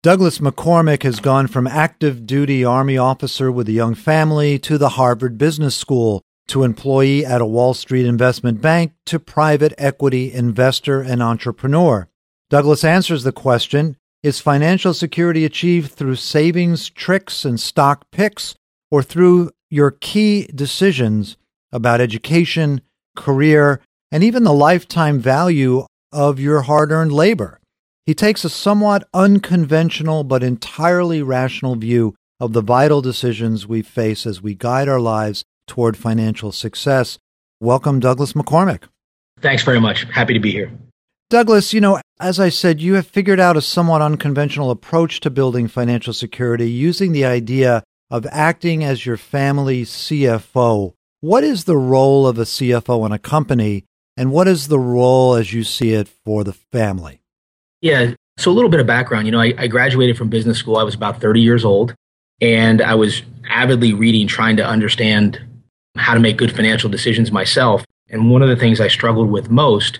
Douglas McCormick has gone from active duty Army officer with a young family to the Harvard Business School to employee at a Wall Street investment bank to private equity investor and entrepreneur. Douglas answers the question, is financial security achieved through savings, tricks, and stock picks, or through your key decisions about education, career, and even the lifetime value of your hard-earned labor? He takes a somewhat unconventional but entirely rational view of the vital decisions we face as we guide our lives toward financial success. Welcome, Douglas McCormick. Thanks very much. Happy to be here. Douglas, as I said, you have figured out a somewhat unconventional approach to building financial security using the idea of acting as your family's CFO. What is the role of a CFO in a company, and what is the role as you see it for the family? Yeah, so a little bit of background. I graduated from business school. I was about 30 years old, and I was avidly reading, trying to understand how to make good financial decisions myself. And one of the things I struggled with most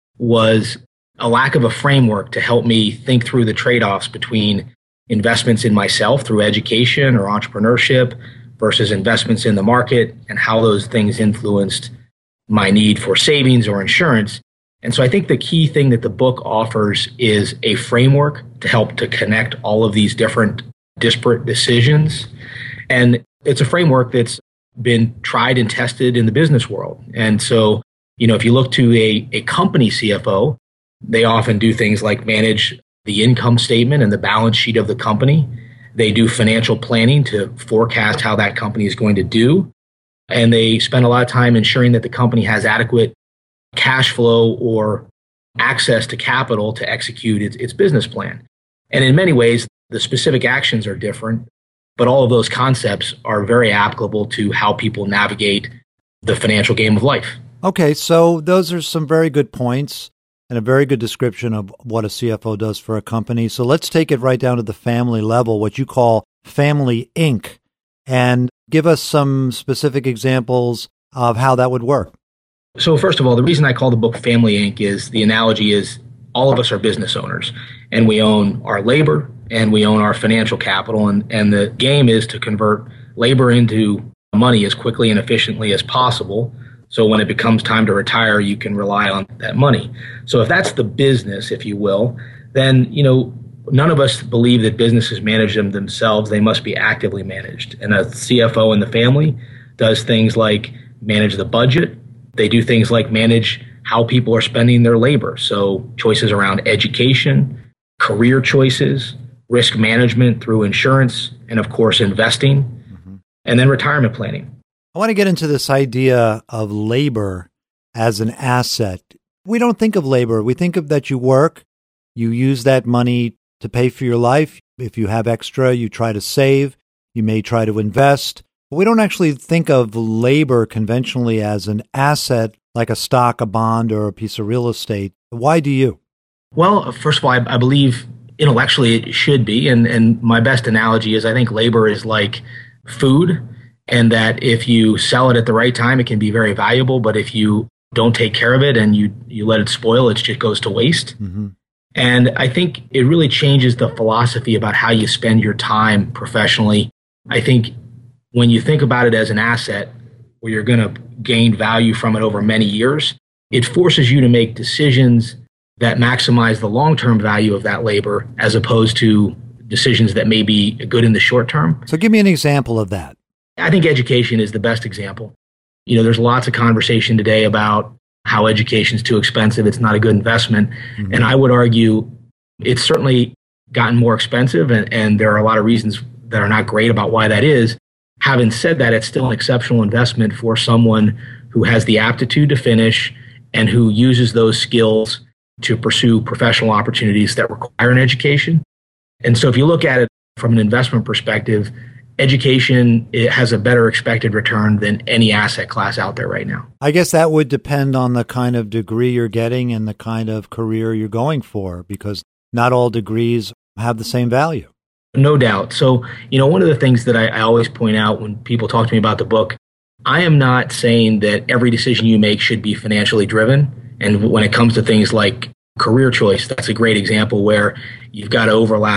was a lack of a framework to help me think through the trade-offs between investments in myself through education or entrepreneurship versus investments in the market and how those things influenced my need for savings or insurance. And so I think the key thing that the book offers is a framework to help to connect all of these different disparate decisions. And it's a framework that's been tried and tested in the business world. And so, if you look to a company CFO, they often do things like manage the income statement and the balance sheet of the company. They do financial planning to forecast how that company is going to do. And they spend a lot of time ensuring that the company has adequate cash flow or access to capital to execute its business plan. And in many ways, the specific actions are different, but all of those concepts are very applicable to how people navigate the financial game of life. Okay, so those are some very good points and a very good description of what a CFO does for a company. So let's take it right down to the family level, what you call Family Inc., and give us some specific examples of how that would work. So first of all, the reason I call the book Family Inc. is the analogy is all of us are business owners, and we own our labor and we own our financial capital. And the game is to convert labor into money as quickly and efficiently as possible. So when it becomes time to retire, you can rely on that money. So if that's the business, if you will, then, none of us believe that businesses manage them themselves. They must be actively managed. And a CFO in the family does things like manage the budget. They do things like manage how people are spending their labor. So choices around education, career choices, risk management through insurance, and of course, investing, and then retirement planning. I want to get into this idea of labor as an asset. We don't think of labor. We think of that you work, you use that money to pay for your life. If you have extra, you try to save, you may try to invest. We don't actually think of labor conventionally as an asset like a stock, a bond, or a piece of real estate. Why do you? Well, first of all, I believe intellectually it should be. And my best analogy is I think labor is like food, and that if you sell it at the right time, it can be very valuable. But if you don't take care of it and you let it spoil, it just goes to waste. Mm-hmm. And I think it really changes the philosophy about how you spend your time professionally. I think when you think about it as an asset where you're going to gain value from it over many years, it forces you to make decisions that maximize the long-term value of that labor as opposed to decisions that may be good in the short term. So give me an example of that. I think education is the best example. There's lots of conversation today about how education is too expensive. It's not a good investment. Mm-hmm. And I would argue it's certainly gotten more expensive, and there are a lot of reasons that are not great about why that is. Having said that, it's still an exceptional investment for someone who has the aptitude to finish and who uses those skills to pursue professional opportunities that require an education. And so if you look at it from an investment perspective, education, it has a better expected return than any asset class out there right now. I guess that would depend on the kind of degree you're getting and the kind of career you're going for, because not all degrees have the same value. No doubt. So, one of the things that I always point out when people talk to me about the book, I am not saying that every decision you make should be financially driven. And when it comes to things like career choice, that's a great example where you've got to overlap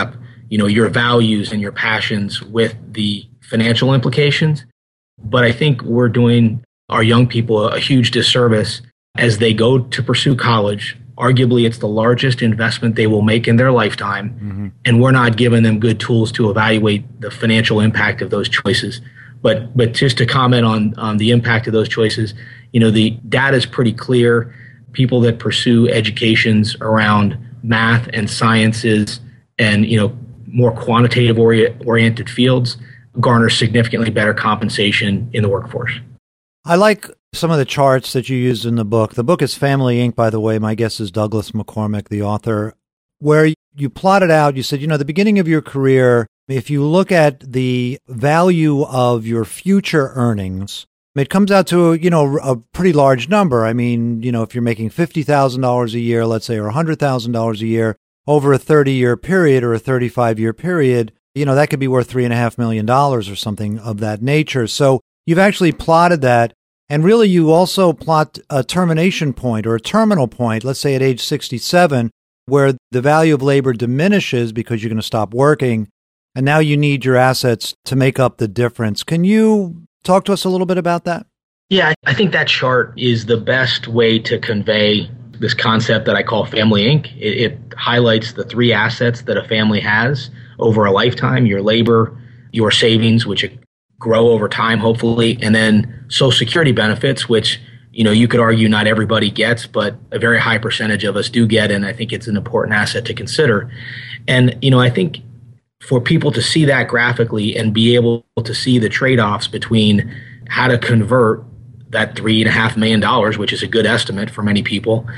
your values and your passions with the financial implications. But I think we're doing our young people a huge disservice as they go to pursue college. Arguably, it's the largest investment they will make in their lifetime, and we're not giving them good tools to evaluate the financial impact of those choices. But just to comment on the impact of those choices, the data is pretty clear. People that pursue educations around math and sciences and more quantitative oriented fields garner significantly better compensation in the workforce. I like some of the charts that you used in the book. The book is Family Inc., by the way. My guest is Douglas McCormick, the author, where you plotted out, you said, the beginning of your career, if you look at the value of your future earnings, it comes out to, a pretty large number. I mean, if you're making $50,000 a year, let's say, or $100,000 a year over a 30-year period or a 35-year period, that could be worth $3.5 million or something of that nature. So you've actually plotted that. And really, you also plot a termination point or a terminal point, let's say at age 67, where the value of labor diminishes because you're going to stop working. And now you need your assets to make up the difference. Can you talk to us a little bit about that? Yeah, I think that chart is the best way to convey this concept that I call Family Inc. It highlights the three assets that a family has over a lifetime: your labor, your savings, which grow over time, hopefully, and then Social Security benefits, which, you could argue not everybody gets, but a very high percentage of us do get, and I think it's an important asset to consider. And, I think for people to see that graphically and be able to see the trade-offs between how to convert that $3.5 million, which is a good estimate for many people,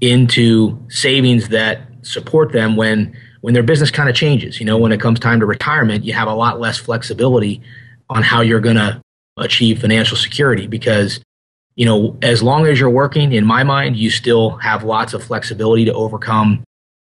into savings that support them when their business kind of changes. When it comes time to retirement, you have a lot less flexibility on how you're going to achieve financial security because, as long as you're working, in my mind, you still have lots of flexibility to overcome,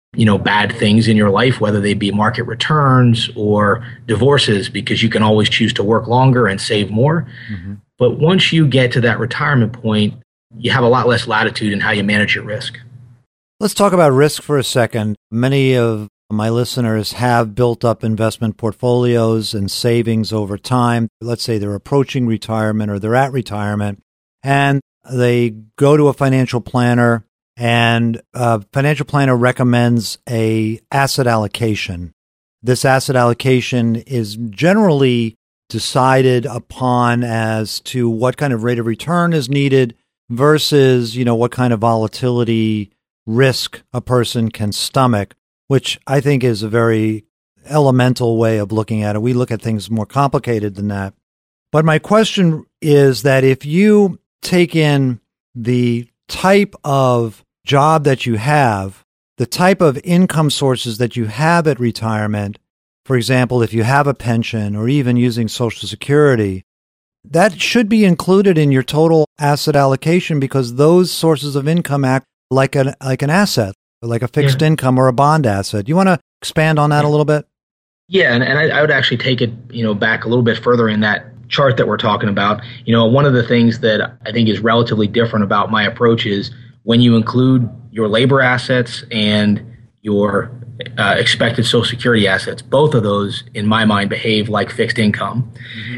bad things in your life, whether they be market returns or divorces, because you can always choose to work longer and save more. But once you get to that retirement point, you have a lot less latitude in how you manage your risk. Let's talk about risk for a second. Many of my listeners have built up investment portfolios and savings over time. Let's say they're approaching retirement or they're at retirement, and they go to a financial planner, and a financial planner recommends a asset allocation. This asset allocation is generally decided upon as to what kind of rate of return is needed versus, what kind of volatility risk a person can stomach, which I think is a very elemental way of looking at it. We look at things more complicated than that. But my question is that if you take in the type of job that you have, the type of income sources that you have at retirement, for example, if you have a pension or even using Social Security, that should be included in your total asset allocation because those sources of income act like an asset, like a fixed income or a bond asset. You want to expand on that a little bit? Yeah, and I would actually take it, back a little bit further in that chart that we're talking about. One of the things that I think is relatively different about my approach is when you include your labor assets and your expected Social Security assets, both of those, in my mind, behave like fixed income.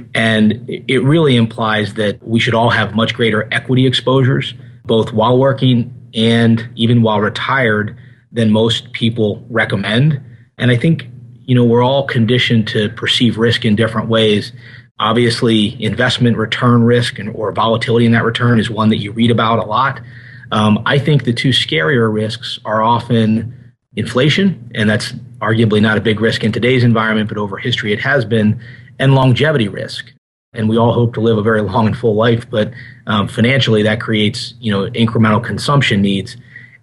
And it really implies that we should all have much greater equity exposures, both while working and even while retired, than most people recommend. And I think, we're all conditioned to perceive risk in different ways. Obviously, investment return risk or volatility in that return is one that you read about a lot. I think the two scarier risks are often inflation, and that's arguably not a big risk in today's environment, but over history it has been, and longevity risk. And we all hope to live a very long and full life, but financially that creates, incremental consumption needs.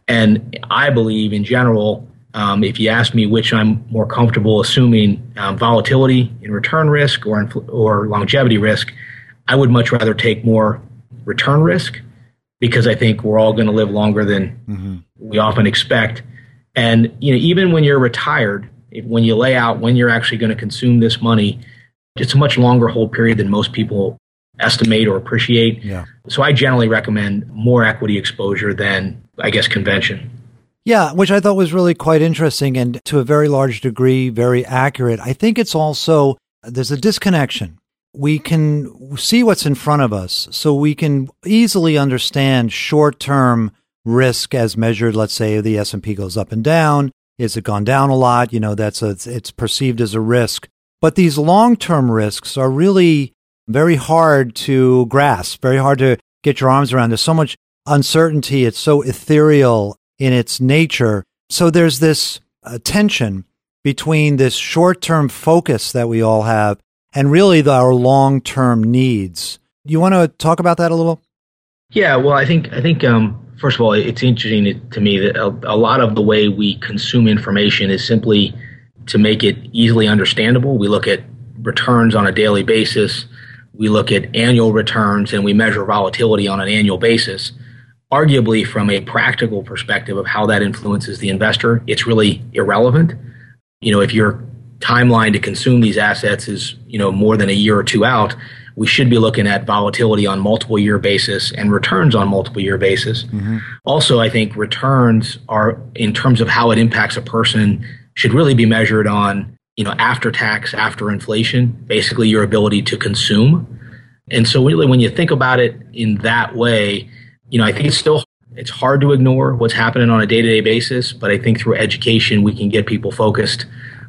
And I believe in general, if you ask me which I'm more comfortable assuming, volatility in return risk or longevity risk, I would much rather take more return risk because I think we're all going to live longer than we often expect. And even when you're retired, when you lay out when you're actually going to consume this money, it's a much longer hold period than most people estimate or appreciate. Yeah. So I generally recommend more equity exposure than, I guess, convention. Yeah, which I thought was really quite interesting and to a very large degree, very accurate. I think it's also, there's a disconnection. We can see what's in front of us, so we can easily understand short-term risk as measured. Let's say the S&P goes up and down. Is it gone down a lot? It's perceived as a risk. But these long-term risks are really very hard to grasp, very hard to get your arms around. There's so much uncertainty. It's so ethereal in its nature. So there's this tension between this short-term focus that we all have and really our long-term needs. You want to talk about that a little? Yeah, well, I think first of all, it's interesting to me that a lot of the way we consume information is simply to make it easily understandable. We look at returns on a daily basis. We look at annual returns, and we measure volatility on an annual basis. Arguably, from a practical perspective of how that influences the investor, it's really irrelevant. If your timeline to consume these assets is, more than a year or two out, we should be looking at volatility on multiple year basis and returns on multiple year basis. Mm-hmm. Also, I think returns are, in terms of how it impacts a person, should really be measured on, after tax, after inflation, basically your ability to consume. And so really when you think about it in that way, I think it's hard to ignore what's happening on a day-to-day basis, but I think through education, we can get people focused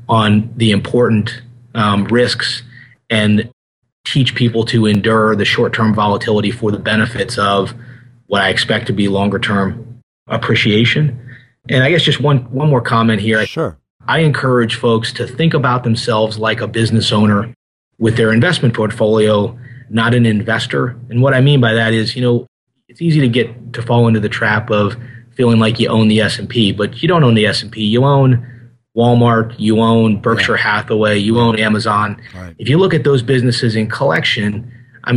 on the important risks and teach people to endure the short-term volatility for the benefits of what I expect to be longer-term appreciation. And I guess just one more comment here. Sure. I encourage folks to think about themselves like a business owner with their investment portfolio, not an investor. And what I mean by that is, it's easy to fall into the trap of feeling like you own the S&P, but you don't own the S&P. You own Walmart, you own Berkshire Hathaway, you own Amazon. Right. If you look at those businesses in collection,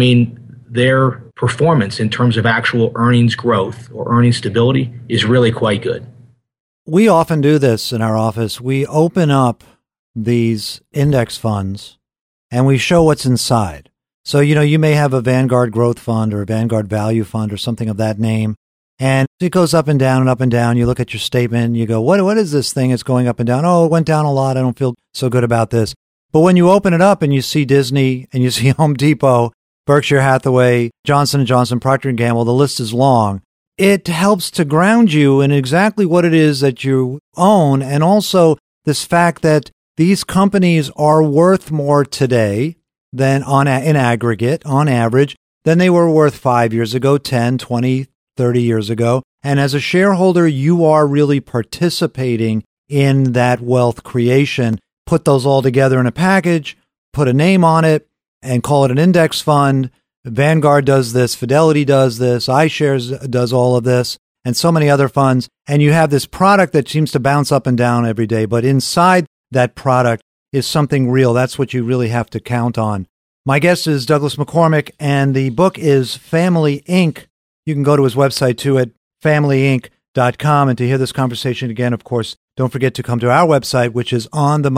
their performance in terms of actual earnings growth or earnings stability is really quite good. We often do this in our office. We open up these index funds and we show what's inside. So, you may have a Vanguard Growth Fund or a Vanguard Value Fund or something of that name. And it goes up and down and up and down. You look at your statement and you go, what is this thing? It's going up and down. Oh, it went down a lot. I don't feel so good about this. But when you open it up and you see Disney and you see Home Depot, Berkshire Hathaway, Johnson & Johnson, Procter & Gamble, the list is long. It helps to ground you in exactly what it is that you own. And also this fact that these companies are worth more today than in aggregate, on average, than they were worth 5 years ago, 10, 20, 30 years ago. And as a shareholder, you are really participating in that wealth creation. Put those all together in a package, put a name on it, and call it an index fund. Vanguard does this, Fidelity does this, iShares does all of this, and so many other funds. And you have this product that seems to bounce up and down every day. But inside that product is something real. That's what you really have to count on. My guest is Douglas McCormick, and the book is Family Inc. You can go to his website too at familyinc.com. And to hear this conversation again, of course, don't forget to come to our website, which is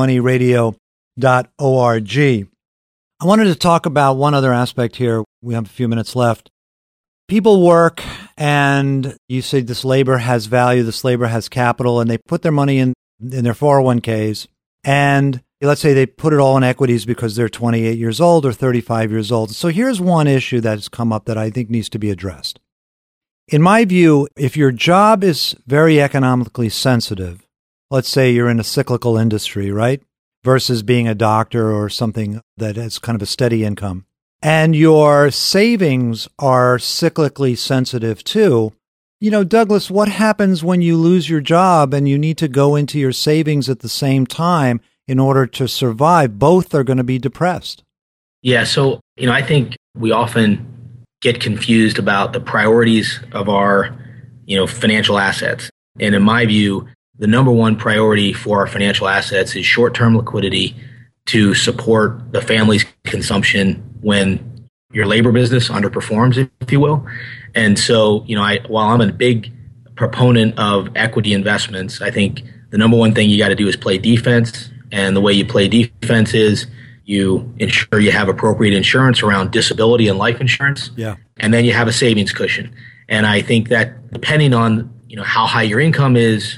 onthemoneyradio.org. I wanted to talk about one other aspect here. We have a few minutes left. People work, and you say this labor has value, this labor has capital, and they put their money in their 401ks. And let's say they put it all in equities because they're 28 years old or 35 years old. So here's one issue that has come up that I think needs to be addressed. In my view, if your job is very economically sensitive, let's say you're in a cyclical industry, right? Versus being a doctor or something that has kind of a steady income, and your savings are cyclically sensitive too. Douglas, what happens when you lose your job and you need to go into your savings at the same time in order to survive? Both are going to be depressed. Yeah. So, I think we often get confused about the priorities of our, financial assets. And in my view, the number one priority for our financial assets is short-term liquidity to support the family's consumption when your labor business underperforms, if you will. And so, while I'm a big proponent of equity investments, I think the number one thing you got to do is play defense. And the way you play defense is you ensure you have appropriate insurance around disability and life insurance. Yeah. And then you have a savings cushion. And I think that depending on, how high your income is,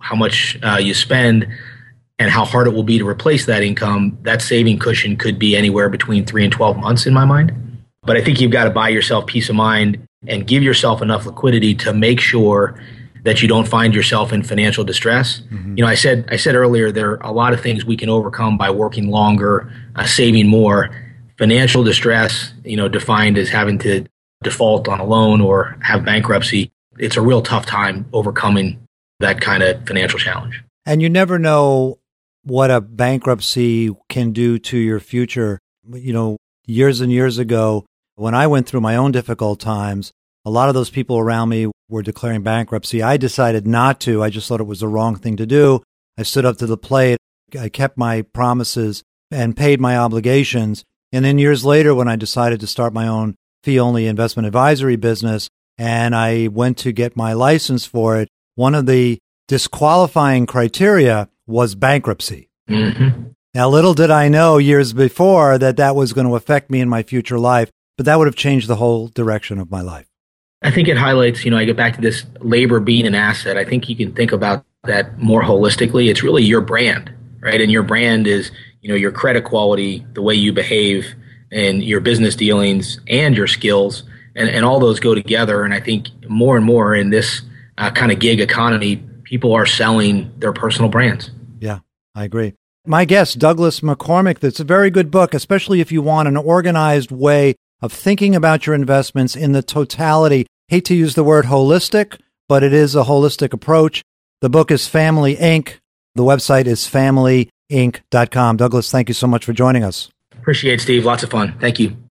how much you spend and how hard it will be to replace that income, that saving cushion could be anywhere between 3 and 12 months in my mind. But I think you've got to buy yourself peace of mind and give yourself enough liquidity to make sure that you don't find yourself in financial distress. Mm-hmm. You know, I said earlier, there are a lot of things we can overcome by working longer, saving more. Financial distress, defined as having to default on a loan or have bankruptcy, it's a real tough time overcoming that kind of financial challenge. And you never know what a bankruptcy can do to your future. Years and years ago, when I went through my own difficult times, a lot of those people around me were declaring bankruptcy. I decided not to. I just thought it was the wrong thing to do. I stood up to the plate. I kept my promises and paid my obligations. And then years later, when I decided to start my own fee-only investment advisory business, and I went to get my license for it, one of the disqualifying criteria was bankruptcy. Mm-hmm. Now, little did I know years before that was going to affect me in my future life, but that would have changed the whole direction of my life. I think it highlights, I get back to this labor being an asset. I think you can think about that more holistically. It's really your brand, right? And your brand is, your credit quality, the way you behave, and your business dealings and your skills, and all those go together. And I think more and more in this kind of gig economy, people are selling their personal brands. Yeah, I agree. My guest, Douglas McCormick, that's a very good book, especially if you want an organized way of thinking about your investments in the totality. Hate to use the word holistic, but it is a holistic approach. The book is Family Inc. The website is familyinc.com. Douglas, thank you so much for joining us. Appreciate it, Steve. Lots of fun. Thank you.